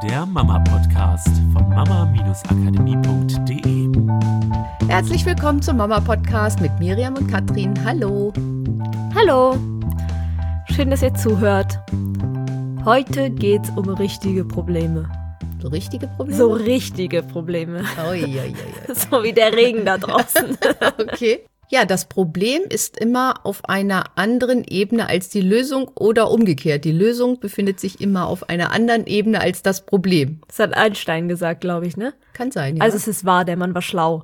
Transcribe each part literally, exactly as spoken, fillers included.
der Mama-Podcast von mama-akademie punkt de. Herzlich willkommen zum Mama-Podcast mit Miriam und Katrin. Hallo. Hallo. Schön, dass ihr zuhört. Heute geht's um richtige Probleme. So richtige Probleme? So richtige Probleme. Oi, oi, oi, oi. So wie der Regen da draußen. Okay. Ja, das Problem ist immer auf einer anderen Ebene als die Lösung oder umgekehrt. Die Lösung befindet sich immer auf einer anderen Ebene als das Problem. Das hat Einstein gesagt, glaube ich, ne? Kann sein, ja. Also es ist wahr, der Mann war schlau.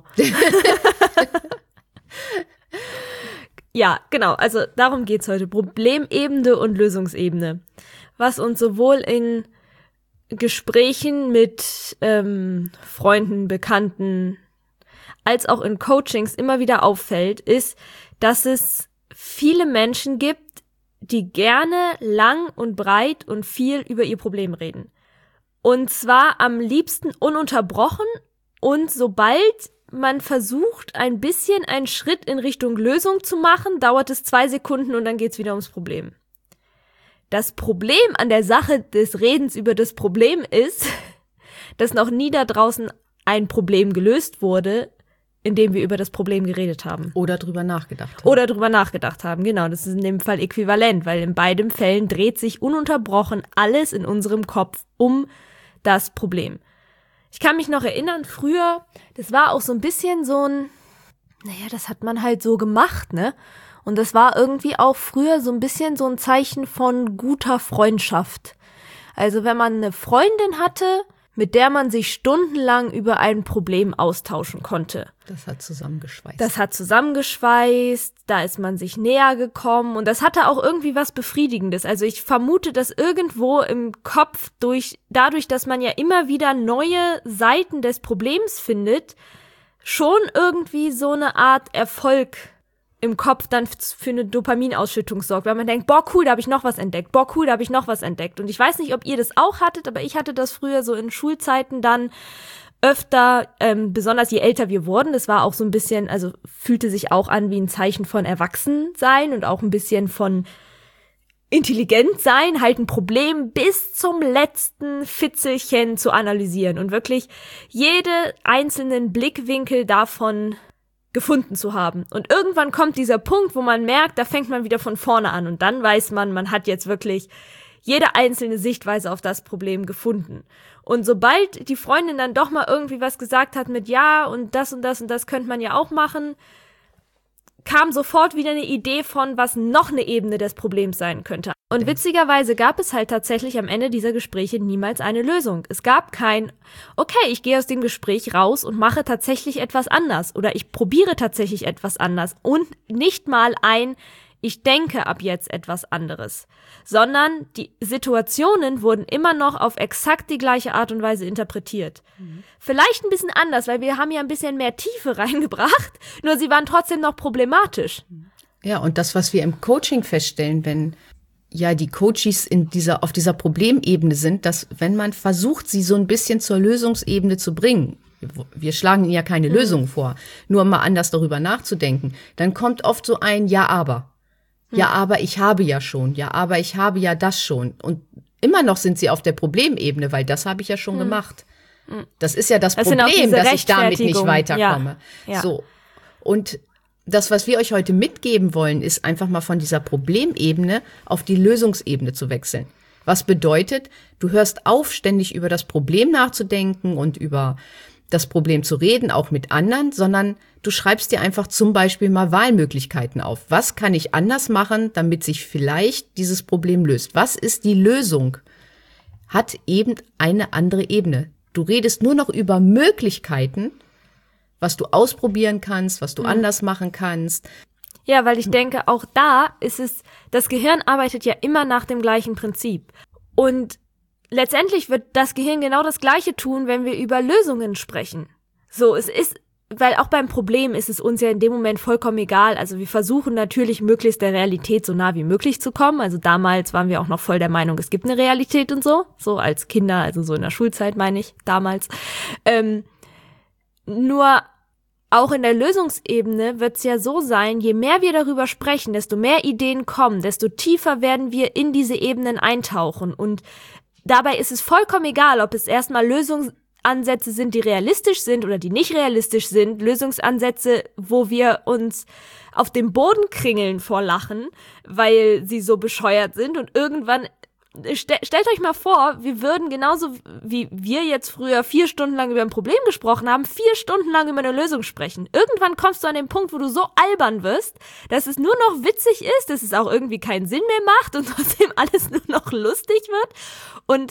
Ja, genau. Also darum geht's heute. Problemebene und Lösungsebene. Was uns sowohl in Gesprächen mit ähm, Freunden, Bekannten, als auch in Coachings immer wieder auffällt, ist, dass es viele Menschen gibt, die gerne lang und breit und viel über ihr Problem reden. Und zwar am liebsten ununterbrochen, und sobald man versucht, ein bisschen einen Schritt in Richtung Lösung zu machen, dauert es zwei Sekunden und dann geht's wieder ums Problem. Das Problem an der Sache des Redens über das Problem ist, dass noch nie da draußen ein Problem gelöst wurde, indem wir über das Problem geredet haben. Oder drüber nachgedacht haben. Oder drüber nachgedacht haben, genau. Das ist in dem Fall äquivalent, weil in beiden Fällen dreht sich ununterbrochen alles in unserem Kopf um das Problem. Ich kann mich noch erinnern, früher, das war auch so ein bisschen so ein, naja, das hat man halt so gemacht, ne? Und das war irgendwie auch früher so ein bisschen so ein Zeichen von guter Freundschaft. Also wenn man eine Freundin hatte, mit der man sich stundenlang über ein Problem austauschen konnte. Das hat zusammengeschweißt. Das hat zusammengeschweißt, da ist man sich näher gekommen und das hatte auch irgendwie was Befriedigendes. Also ich vermute, dass irgendwo im Kopf durch, dadurch, dass man ja immer wieder neue Seiten des Problems findet, schon irgendwie so eine Art Erfolg im Kopf dann für eine Dopaminausschüttung sorgt, weil man denkt, boah, cool, da habe ich noch was entdeckt, boah, cool, da habe ich noch was entdeckt. Und ich weiß nicht, ob ihr das auch hattet, aber ich hatte das früher so in Schulzeiten dann öfter, ähm, besonders je älter wir wurden, das war auch so ein bisschen, also fühlte sich auch an wie ein Zeichen von Erwachsensein und auch ein bisschen von intelligent sein, halt ein Problem bis zum letzten Fitzelchen zu analysieren und wirklich jede einzelnen Blickwinkel davon gefunden zu haben. Und irgendwann kommt dieser Punkt, wo man merkt, da fängt man wieder von vorne an und dann weiß man, man hat jetzt wirklich jede einzelne Sichtweise auf das Problem gefunden. Und sobald die Freundin dann doch mal irgendwie was gesagt hat mit ja und das und das und das könnte man ja auch machen, kam sofort wieder eine Idee von, was noch eine Ebene des Problems sein könnte. Und witzigerweise gab es halt tatsächlich am Ende dieser Gespräche niemals eine Lösung. Es gab kein, okay, ich gehe aus dem Gespräch raus und mache tatsächlich etwas anders oder ich probiere tatsächlich etwas anders und nicht mal ein, ich denke ab jetzt etwas anderes, sondern die Situationen wurden immer noch auf exakt die gleiche Art und Weise interpretiert. Mhm. Vielleicht ein bisschen anders, weil wir haben ja ein bisschen mehr Tiefe reingebracht, nur sie waren trotzdem noch problematisch. Ja, und das, was wir im Coaching feststellen, wenn ja die Coaches in dieser, auf dieser Problemebene sind, dass wenn man versucht, sie so ein bisschen zur Lösungsebene zu bringen, wir schlagen ihnen ja keine mhm. Lösung vor, nur mal anders darüber nachzudenken, dann kommt oft so ein Ja, aber. Ja, aber ich habe ja schon. Ja, aber ich habe ja das schon. Und immer noch sind sie auf der Problemebene, weil das habe ich ja schon hm. gemacht. Das ist ja das, das Problem, dass ich damit nicht weiterkomme. Ja. Ja. So. Und das, was wir euch heute mitgeben wollen, ist einfach mal von dieser Problemebene auf die Lösungsebene zu wechseln. Was bedeutet, du hörst auf, ständig über das Problem nachzudenken und über das Problem zu reden, auch mit anderen, sondern du schreibst dir einfach zum Beispiel mal Wahlmöglichkeiten auf. Was kann ich anders machen, damit sich vielleicht dieses Problem löst? Was ist die Lösung? Hat eben eine andere Ebene. Du redest nur noch über Möglichkeiten, was du ausprobieren kannst, was du mhm. anders machen kannst. Ja, weil ich denke, auch da ist es, das Gehirn arbeitet ja immer nach dem gleichen Prinzip. Und letztendlich wird das Gehirn genau das Gleiche tun, wenn wir über Lösungen sprechen. So, es ist, weil auch beim Problem ist es uns ja in dem Moment vollkommen egal. Also wir versuchen natürlich möglichst der Realität so nah wie möglich zu kommen. Also damals waren wir auch noch voll der Meinung, es gibt eine Realität und so. So als Kinder, also so in der Schulzeit meine ich, damals. Ähm, nur auch in der Lösungsebene wird es ja so sein, je mehr wir darüber sprechen, desto mehr Ideen kommen, desto tiefer werden wir in diese Ebenen eintauchen und dabei ist es vollkommen egal, ob es erstmal Lösungsansätze sind, die realistisch sind oder die nicht realistisch sind. Lösungsansätze, wo wir uns auf dem Boden kringeln vor Lachen, weil sie so bescheuert sind und irgendwann Stel, stellt euch mal vor, wir würden genauso wie wir jetzt früher vier Stunden lang über ein Problem gesprochen haben, vier Stunden lang über eine Lösung sprechen. Irgendwann kommst du an den Punkt, wo du so albern wirst, dass es nur noch witzig ist, dass es auch irgendwie keinen Sinn mehr macht und trotzdem alles nur noch lustig wird. Und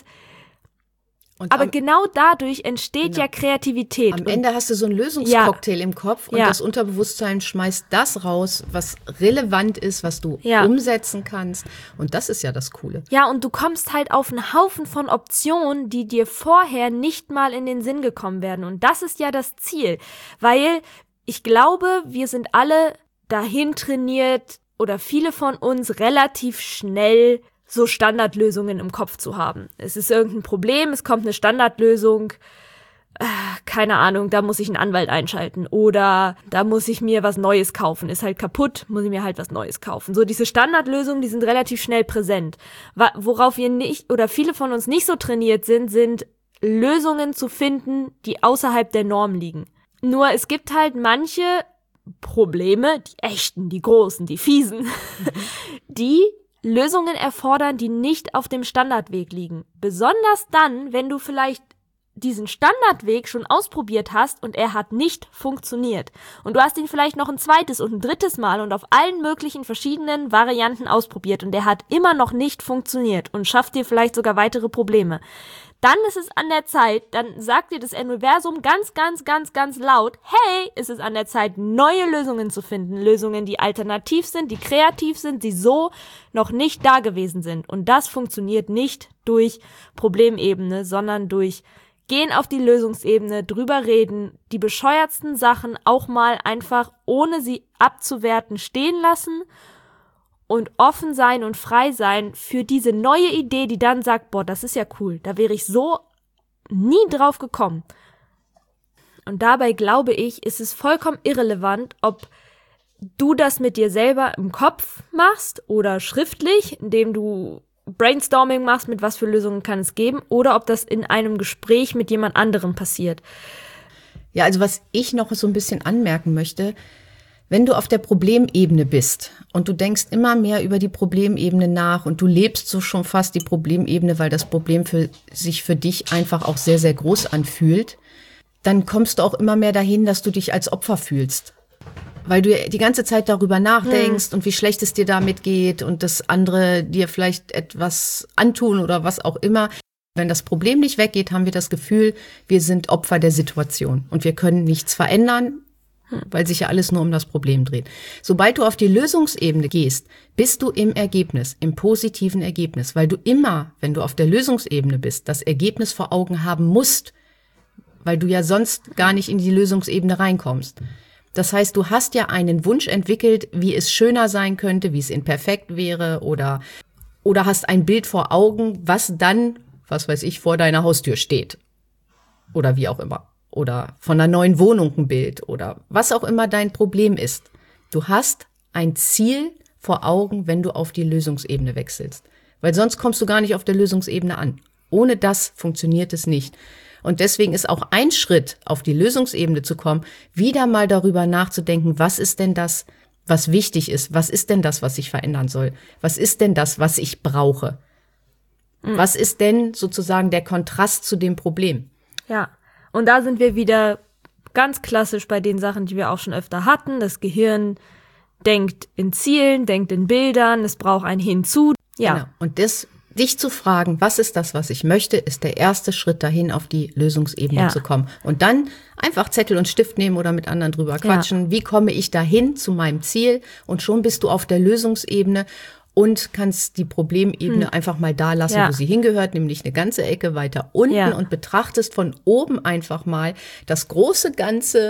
Und aber am, genau dadurch entsteht genau. ja Kreativität. Am Ende hast du so einen Lösungscocktail ja. im Kopf und ja. das Unterbewusstsein schmeißt das raus, was relevant ist, was du ja. umsetzen kannst. Und das ist ja das Coole. Ja, und du kommst halt auf einen Haufen von Optionen, die dir vorher nicht mal in den Sinn gekommen werden. Und das ist ja das Ziel. Weil ich glaube, wir sind alle dahin trainiert oder viele von uns relativ schnell so Standardlösungen im Kopf zu haben. Es ist irgendein Problem, es kommt eine Standardlösung, äh, keine Ahnung, da muss ich einen Anwalt einschalten oder da muss ich mir was Neues kaufen, ist halt kaputt, muss ich mir halt was Neues kaufen. So diese Standardlösungen, die sind relativ schnell präsent. Worauf wir nicht oder viele von uns nicht so trainiert sind, sind Lösungen zu finden, die außerhalb der Norm liegen. Nur es gibt halt manche Probleme, die echten, die großen, die fiesen, mhm. die Lösungen erfordern, die nicht auf dem Standardweg liegen. Besonders dann, wenn du vielleicht diesen Standardweg schon ausprobiert hast und er hat nicht funktioniert. Und du hast ihn vielleicht noch ein zweites und ein drittes Mal und auf allen möglichen verschiedenen Varianten ausprobiert und er hat immer noch nicht funktioniert und schafft dir vielleicht sogar weitere Probleme. Dann ist es an der Zeit, dann sagt dir das Universum ganz, ganz, ganz, ganz laut, hey, ist es an der Zeit, neue Lösungen zu finden. Lösungen, die alternativ sind, die kreativ sind, die so noch nicht da gewesen sind. Und das funktioniert nicht durch Problemebene, sondern durch gehen auf die Lösungsebene, drüber reden, die bescheuertsten Sachen auch mal einfach, ohne sie abzuwerten, stehen lassen und offen sein und frei sein für diese neue Idee, die dann sagt, boah, das ist ja cool, da wäre ich so nie drauf gekommen. Und dabei glaube ich, ist es vollkommen irrelevant, ob du das mit dir selber im Kopf machst oder schriftlich, indem du Brainstorming machst, mit was für Lösungen kann es geben, oder ob das in einem Gespräch mit jemand anderem passiert. Ja, also was ich noch so ein bisschen anmerken möchte, wenn du auf der Problemebene bist und du denkst immer mehr über die Problemebene nach und du lebst so schon fast die Problemebene, weil das Problem für sich für dich einfach auch sehr, sehr groß anfühlt, dann kommst du auch immer mehr dahin, dass du dich als Opfer fühlst. Weil du die ganze Zeit darüber nachdenkst hm. und wie schlecht es dir damit geht und dass andere dir vielleicht etwas antun oder was auch immer. Wenn das Problem nicht weggeht, haben wir das Gefühl, wir sind Opfer der Situation und wir können nichts verändern, weil sich ja alles nur um das Problem dreht. Sobald du auf die Lösungsebene gehst, bist du im Ergebnis, im positiven Ergebnis, weil du immer, wenn du auf der Lösungsebene bist, das Ergebnis vor Augen haben musst, weil du ja sonst gar nicht in die Lösungsebene reinkommst. Das heißt, du hast ja einen Wunsch entwickelt, wie es schöner sein könnte, wie es imperfekt wäre oder, oder hast ein Bild vor Augen, was dann, was weiß ich, vor deiner Haustür steht oder wie auch immer. Oder von einer neuen Wohnung ein Bild oder was auch immer dein Problem ist. Du hast ein Ziel vor Augen, wenn du auf die Lösungsebene wechselst. Weil sonst kommst du gar nicht auf der Lösungsebene an. Ohne das funktioniert es nicht. Und deswegen ist auch ein Schritt, auf die Lösungsebene zu kommen, wieder mal darüber nachzudenken, was ist denn das, was wichtig ist? Was ist denn das, was ich verändern soll? Was ist denn das, was ich brauche? Mhm. Was ist denn sozusagen der Kontrast zu dem Problem? Ja. Und da sind wir wieder ganz klassisch bei den Sachen, die wir auch schon öfter hatten. Das Gehirn denkt in Zielen, denkt in Bildern, es braucht ein Hinzu. Ja. Genau. Und das, dich zu fragen, was ist das, was ich möchte, ist der erste Schritt dahin, auf die Lösungsebene ja. zu kommen. Und dann einfach Zettel und Stift nehmen oder mit anderen drüber quatschen. Ja. Wie komme ich dahin zu meinem Ziel? Und schon bist du auf der Lösungsebene und kannst die Problemebene hm. einfach mal da lassen, ja. wo sie hingehört, nämlich eine ganze Ecke weiter unten ja. und betrachtest von oben einfach mal das große ganze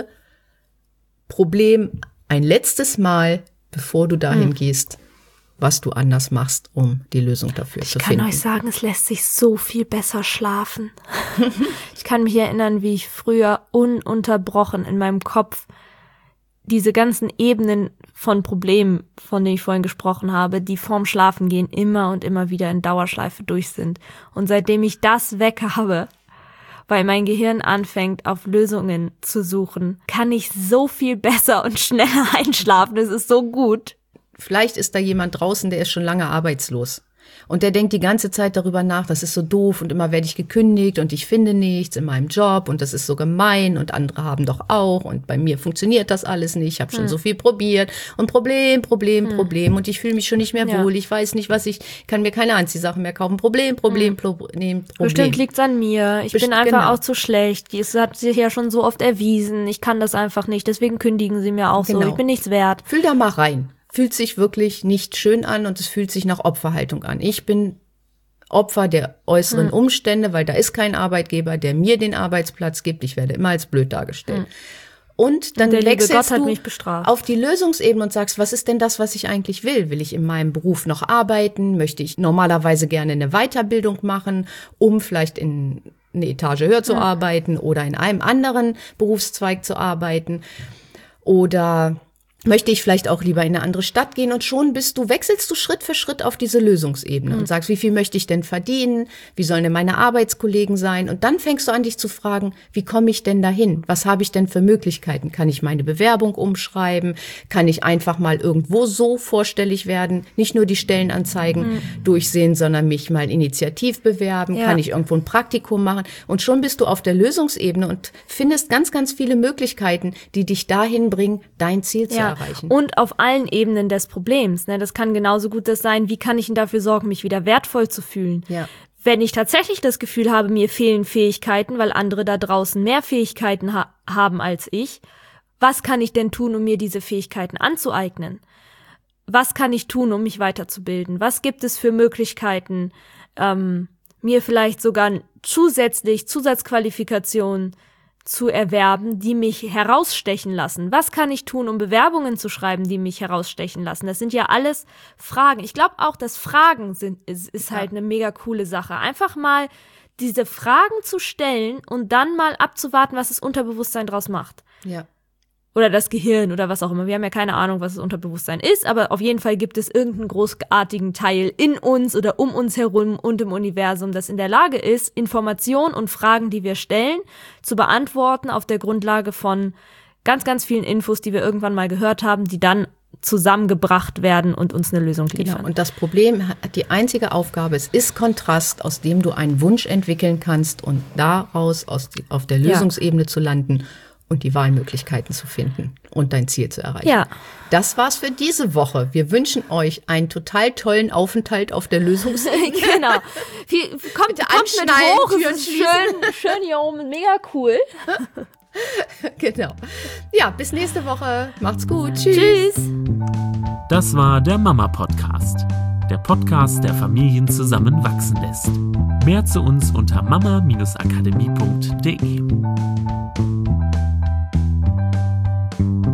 Problem ein letztes Mal, bevor du dahin hm. gehst, was du anders machst, um die Lösung dafür ich zu finden. Ich kann euch sagen, es lässt sich so viel besser schlafen. Ich kann mich erinnern, wie ich früher ununterbrochen in meinem Kopf diese ganzen Ebenen von Problemen, von denen ich vorhin gesprochen habe, die vorm Schlafengehen immer und immer wieder in Dauerschleife durch sind. Und seitdem ich das weg habe, weil mein Gehirn anfängt, auf Lösungen zu suchen, kann ich so viel besser und schneller einschlafen. Das ist so gut. Vielleicht ist da jemand draußen, der ist schon lange arbeitslos. Und der denkt die ganze Zeit darüber nach, das ist so doof und immer werde ich gekündigt und ich finde nichts in meinem Job und das ist so gemein und andere haben doch auch und bei mir funktioniert das alles nicht, ich habe schon hm. so viel probiert und Problem, Problem, hm. Problem und ich fühle mich schon nicht mehr ja. wohl, ich weiß nicht, was ich, kann mir keine Anziehsachen mehr kaufen, Problem, Problem, hm. Problem, Problem. Bestimmt liegt's an mir, ich Best- bin einfach genau. auch zu schlecht, es hat sich ja schon so oft erwiesen, ich kann das einfach nicht, deswegen kündigen sie mir auch genau. so, ich bin nichts wert. Fühl da mal rein. Fühlt sich wirklich nicht schön an und es fühlt sich nach Opferhaltung an. Ich bin Opfer der äußeren hm. Umstände, weil da ist kein Arbeitgeber, der mir den Arbeitsplatz gibt. Ich werde immer als blöd dargestellt. Hm. Und dann und wechselst du auf die Lösungsebene und sagst, was ist denn das, was ich eigentlich will? Will ich in meinem Beruf noch arbeiten? Möchte ich normalerweise gerne eine Weiterbildung machen, um vielleicht in eine Etage höher zu hm. arbeiten oder in einem anderen Berufszweig zu arbeiten? Oder möchte ich vielleicht auch lieber in eine andere Stadt gehen und schon bist du, wechselst du Schritt für Schritt auf diese Lösungsebene mhm. und sagst, wie viel möchte ich denn verdienen? Wie sollen denn meine Arbeitskollegen sein? Und dann fängst du an, dich zu fragen, wie komme ich denn dahin? Was habe ich denn für Möglichkeiten? Kann ich meine Bewerbung umschreiben? Kann ich einfach mal irgendwo so vorstellig werden? Nicht nur die Stellenanzeigen mhm. durchsehen, sondern mich mal initiativ bewerben? Ja. Kann ich irgendwo ein Praktikum machen? Und schon bist du auf der Lösungsebene und findest ganz, ganz viele Möglichkeiten, die dich dahin bringen, dein Ziel zu erreichen. Erreichen. Und auf allen Ebenen des Problems. Ne? Das kann genauso gut das sein, wie kann ich denn dafür sorgen, mich wieder wertvoll zu fühlen. Ja. Wenn ich tatsächlich das Gefühl habe, mir fehlen Fähigkeiten, weil andere da draußen mehr Fähigkeiten ha- haben als ich, was kann ich denn tun, um mir diese Fähigkeiten anzueignen? Was kann ich tun, um mich weiterzubilden? Was gibt es für Möglichkeiten, ähm, mir vielleicht sogar zusätzlich Zusatzqualifikationen zu erwerben, die mich herausstechen lassen? Was kann ich tun, um Bewerbungen zu schreiben, die mich herausstechen lassen? Das sind ja alles Fragen. Ich glaube auch, dass Fragen sind, ist, ist halt eine mega coole Sache. Einfach mal diese Fragen zu stellen und dann mal abzuwarten, was das Unterbewusstsein draus macht. Ja. Oder das Gehirn oder was auch immer. Wir haben ja keine Ahnung, was das Unterbewusstsein ist, aber auf jeden Fall gibt es irgendeinen großartigen Teil in uns oder um uns herum und im Universum, das in der Lage ist, Informationen und Fragen, die wir stellen, zu beantworten auf der Grundlage von ganz, ganz vielen Infos, die wir irgendwann mal gehört haben, die dann zusammengebracht werden und uns eine Lösung liefern. Genau. Und das Problem hat die einzige Aufgabe, es ist Kontrast, aus dem du einen Wunsch entwickeln kannst und daraus aus die, auf der Lösungsebene ja. zu landen und die Wahlmöglichkeiten zu finden und dein Ziel zu erreichen. Ja. Das war's für diese Woche. Wir wünschen euch einen total tollen Aufenthalt auf der Lösungsebene. Genau. Wie, kommt Bitte kommt mit hoch, es ist schön, schön hier oben, mega cool. Genau. Ja, bis nächste Woche. Macht's gut. Tschüss. Tschüss. Das war der Mama-Podcast. Der Podcast, der Familien zusammenwachsen lässt. Mehr zu uns unter mama Bindestrich akademie Punkt de.